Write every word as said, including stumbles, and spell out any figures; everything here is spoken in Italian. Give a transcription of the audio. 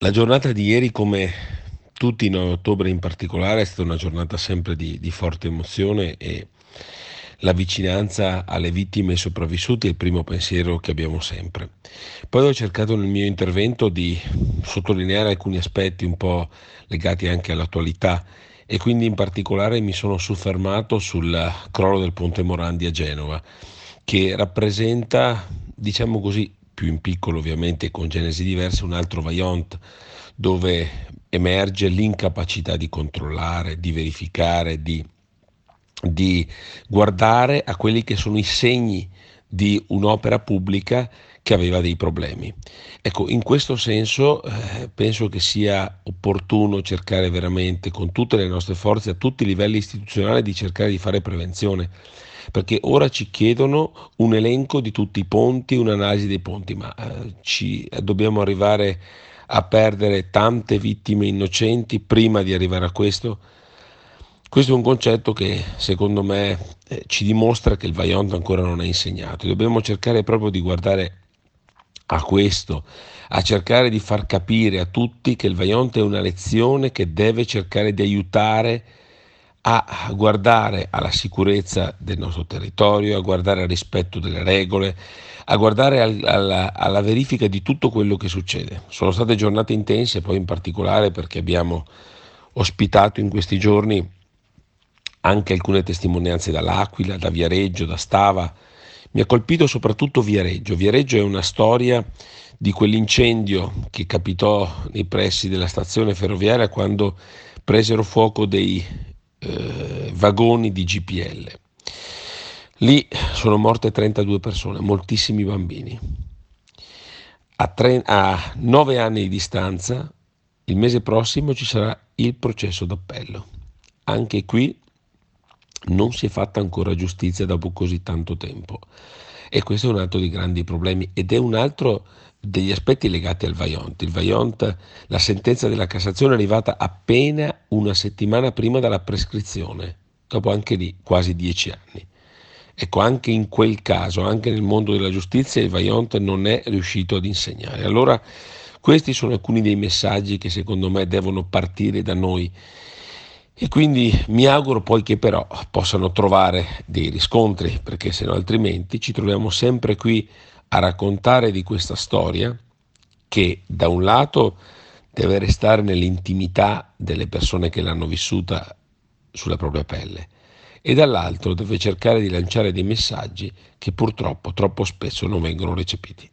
La giornata di ieri, come tutti i nove ottobre in particolare, è stata una giornata sempre di, di forte emozione e la vicinanza alle vittime e ai sopravvissuti è il primo pensiero che abbiamo sempre. Poi ho cercato nel mio intervento di sottolineare alcuni aspetti un po' legati anche all'attualità e quindi in particolare mi sono soffermato sul crollo del ponte Morandi a Genova, che rappresenta, diciamo così, più in piccolo ovviamente e con genesi diverse, un altro Vajont dove emerge l'incapacità di controllare, di verificare, di, di guardare a quelli che sono i segni di un'opera pubblica che aveva dei problemi. Ecco, in questo senso eh, penso che sia opportuno cercare veramente con tutte le nostre forze a tutti i livelli istituzionali di cercare di fare prevenzione, perché ora ci chiedono un elenco di tutti i ponti, un'analisi dei ponti, ma eh, ci, eh, dobbiamo arrivare a perdere tante vittime innocenti prima di arrivare a questo. Questo è un concetto che secondo me eh, ci dimostra che il Vajont ancora non è insegnato. Dobbiamo cercare proprio di guardare a questo, a cercare di far capire a tutti che il Vajont è una lezione che deve cercare di aiutare a guardare alla sicurezza del nostro territorio, a guardare al rispetto delle regole, a guardare al, alla, alla verifica di tutto quello che succede. Sono state giornate intense, poi in particolare perché abbiamo ospitato in questi giorni anche alcune testimonianze dall'Aquila, da Viareggio, da Stava. Mi ha colpito soprattutto Viareggio. Viareggio è una storia di quell'incendio che capitò nei pressi della stazione ferroviaria quando presero fuoco dei eh, vagoni di G P L. Lì sono morte trentadue persone, moltissimi bambini. A, tre, a nove anni di distanza, il mese prossimo ci sarà il processo d'appello. Anche qui non si è fatta ancora giustizia dopo così tanto tempo. E questo è un altro dei grandi problemi ed è un altro degli aspetti legati al Vajont. Il Vajont, la sentenza della Cassazione è arrivata appena una settimana prima della prescrizione, dopo anche lì quasi dieci anni. Ecco, anche in quel caso, anche nel mondo della giustizia, il Vajont non è riuscito ad insegnare. Allora, questi sono alcuni dei messaggi che secondo me devono partire da noi e quindi mi auguro poi che però possano trovare dei riscontri, perché se no altrimenti ci troviamo sempre qui a raccontare di questa storia che da un lato deve restare nell'intimità delle persone che l'hanno vissuta sulla propria pelle e dall'altro deve cercare di lanciare dei messaggi che purtroppo troppo spesso non vengono recepiti.